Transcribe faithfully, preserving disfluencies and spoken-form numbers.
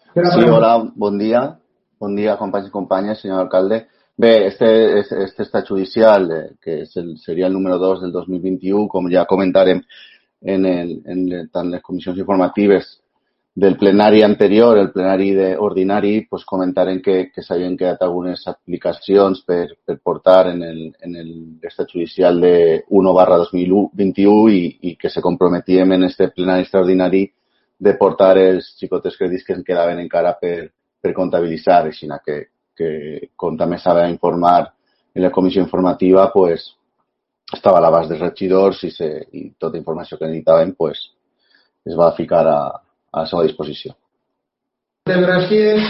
Sí, hola, bon dia. Bon dia, companys i companyes, senyor alcalde. Bé, este, este estat judicial, eh, que és el, seria el número dos del dos mil vint-i-u, com ja comentarem en, el, en el, tant les comissions informatives del plenari anterior, el plenari de, ordinari, pues comentarem que, que s'havien quedat algunes aplicacions per, per portar en el, en el estat judicial de u barra dos mil vint-i-u i, i que se comprometíem en este plenari extraordinari de portar els xicotes crèdits que ens quedaven encara per, per comptabilitzar, així que, que com també s'ha d'informar en la comissió informativa, pues, estava a l'abast dels regidors i, se, i tota informació que necessitaven pues, es va ficar a, a la seva disposició. Moltes gràcies.